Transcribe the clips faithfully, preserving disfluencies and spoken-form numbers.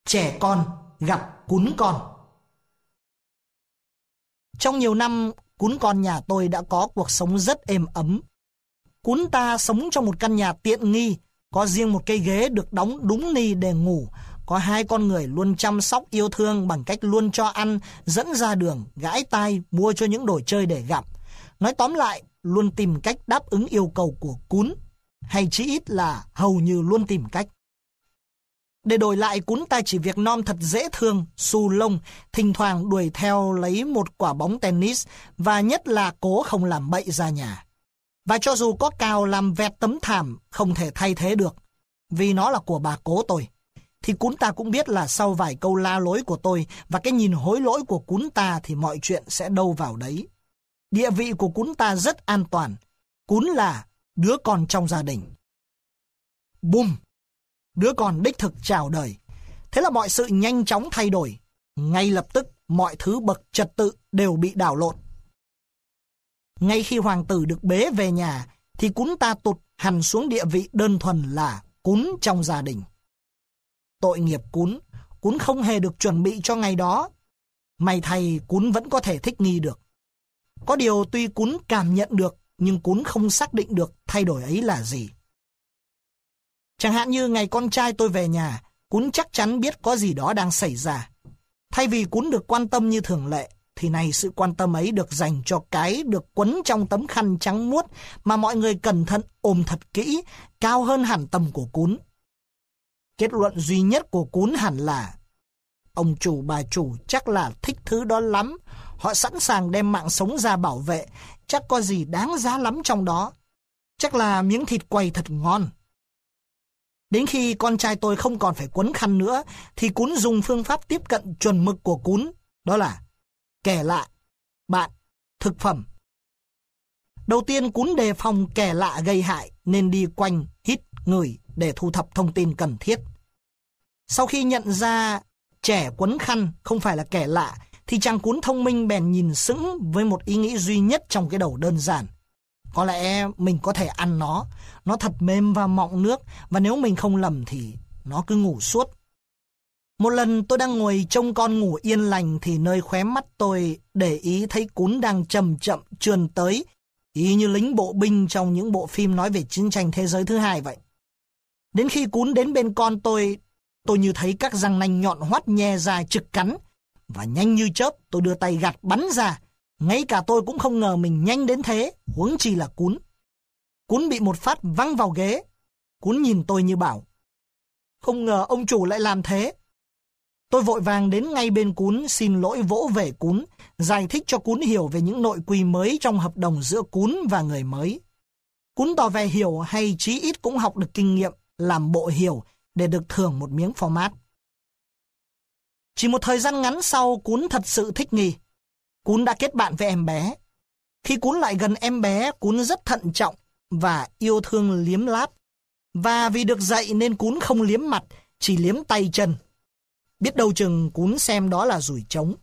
Trẻ con gặp cún con. Trong nhiều năm, cún con nhà tôi đã có cuộc sống rất êm ấm. Cún ta sống trong một căn nhà tiện nghi, có riêng một cây ghế được đóng đúng ni để ngủ, có hai con người luôn chăm sóc yêu thương bằng cách luôn cho ăn, dẫn ra đường, gãi tai, mua cho những đồ chơi để gặm. Nói tóm lại, luôn tìm cách đáp ứng yêu cầu của cún, hay chỉ ít là hầu như luôn tìm cách. Để đổi lại, cún ta chỉ việc nom thật dễ thương, xù lông, thỉnh thoảng đuổi theo lấy một quả bóng tennis và nhất là cố không làm bậy ra nhà. Và cho dù có cào làm vẹt tấm thảm không thể thay thế được, vì nó là của bà cố tôi, thì cún ta cũng biết là sau vài câu la lối của tôi và cái nhìn hối lỗi của cún ta thì mọi chuyện sẽ đâu vào đấy. Địa vị của cún ta rất an toàn. Cún là đứa con trong gia đình. Bùm! Đứa con đích thực chào đời. Thế là mọi sự nhanh chóng thay đổi. Ngay lập tức mọi thứ bậc trật tự đều bị đảo lộn. Ngay khi hoàng tử được bế về nhà thì cún ta tụt hẳn xuống địa vị đơn thuần là cún trong gia đình. Tội nghiệp cún, cún không hề được chuẩn bị cho ngày đó. May thay cún vẫn có thể thích nghi được. Có điều tuy cún cảm nhận được nhưng cún không xác định được thay đổi ấy là gì. Chẳng hạn như ngày con trai tôi về nhà, cún chắc chắn biết có gì đó đang xảy ra. Thay vì cún được quan tâm như thường lệ, thì này sự quan tâm ấy được dành cho cái được quấn trong tấm khăn trắng muốt mà mọi người cẩn thận ôm thật kỹ, cao hơn hẳn tầm của cún. Kết luận duy nhất của cún hẳn là ông chủ bà chủ chắc là thích thứ đó lắm. Họ sẵn sàng đem mạng sống ra bảo vệ, chắc có gì đáng giá lắm trong đó. Chắc là miếng thịt quay thật ngon. Đến khi con trai tôi không còn phải quấn khăn nữa, thì cún dùng phương pháp tiếp cận chuẩn mực của cún, đó là kẻ lạ, bạn, thực phẩm. Đầu tiên cún đề phòng kẻ lạ gây hại nên đi quanh, hít, ngửi để thu thập thông tin cần thiết. Sau khi nhận ra trẻ quấn khăn không phải là kẻ lạ, thì chàng cún thông minh bèn nhìn sững với một ý nghĩ duy nhất trong cái đầu đơn giản. Có lẽ mình có thể ăn nó, nó thật mềm và mọng nước, và nếu mình không lầm thì nó cứ ngủ suốt. Một lần tôi đang ngồi trông con ngủ yên lành thì nơi khóe mắt tôi để ý thấy cún đang chậm chậm trườn tới, y như lính bộ binh trong những bộ phim nói về chiến tranh thế giới thứ hai vậy. Đến khi cún đến bên con tôi, tôi như thấy các răng nanh nhọn hoắt nhe ra trực cắn, và nhanh như chớp tôi đưa tay gạt bắn ra. Ngay cả tôi cũng không ngờ mình nhanh đến thế, huống chi là cún. Cún bị một phát văng vào ghế. Cún nhìn tôi như bảo, không ngờ ông chủ lại làm thế. Tôi vội vàng đến ngay bên cún xin lỗi vỗ về cún, giải thích cho cún hiểu về những nội quy mới trong hợp đồng giữa cún và người mới. Cún tỏ vẻ hiểu hay chí ít cũng học được kinh nghiệm làm bộ hiểu để được thưởng một miếng format. Chỉ một thời gian ngắn sau, cún thật sự thích nghi. Cún đã kết bạn với em bé. Khi cún lại gần em bé, cún rất thận trọng và yêu thương liếm láp. Và vì được dạy nên cún không liếm mặt, chỉ liếm tay chân. Biết đâu chừng cún xem đó là dùi trống.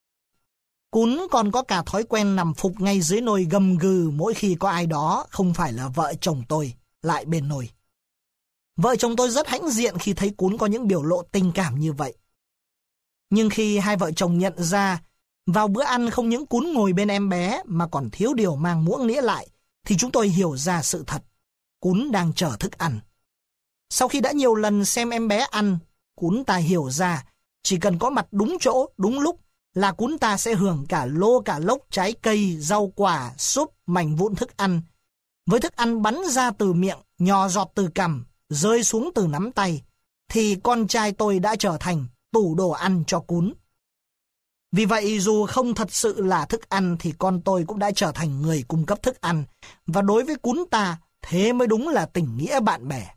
Cún còn có cả thói quen nằm phục ngay dưới nồi gầm gừ mỗi khi có ai đó không phải là vợ chồng tôi lại bên nồi. Vợ chồng tôi rất hãnh diện khi thấy cún có những biểu lộ tình cảm như vậy. Nhưng khi hai vợ chồng nhận ra vào bữa ăn không những cún ngồi bên em bé mà còn thiếu điều mang muỗng nĩa lại, thì chúng tôi hiểu ra sự thật. Cún đang chờ thức ăn. Sau khi đã nhiều lần xem em bé ăn, cún ta hiểu ra chỉ cần có mặt đúng chỗ, đúng lúc là cún ta sẽ hưởng cả lô cả lốc trái cây, rau quả, súp, mảnh vụn thức ăn. Với thức ăn bắn ra từ miệng, nhò giọt từ cằm, rơi xuống từ nắm tay, thì con trai tôi đã trở thành tủ đồ ăn cho cún. Vì vậy dù không thật sự là thức ăn thì con tôi cũng đã trở thành người cung cấp thức ăn, và đối với cún ta thế mới đúng là tình nghĩa bạn bè.